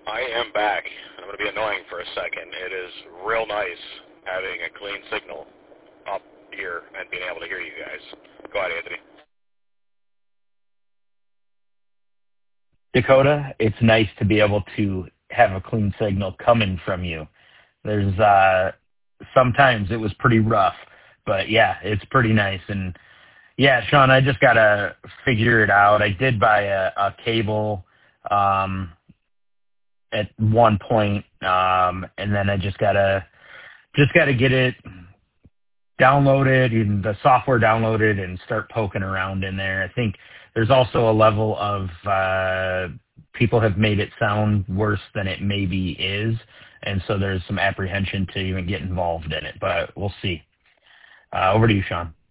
I am back. I'm going to be annoying for a second. It is real nice having a clean signal up here and being able to hear you guys. Go ahead, Anthony. Dakota, it's nice to be able to have a clean signal coming from you. There's sometimes it was pretty rough, but yeah, it's pretty nice. And yeah, Sean, I just gotta figure it out. I did buy a cable at one point, and then I just gotta get it downloaded and the software downloaded and start poking around in there. I think there's also a level of people have made it sound worse than it maybe is, and so there's some apprehension to even get involved in it. But we'll see. Over to you, Sean.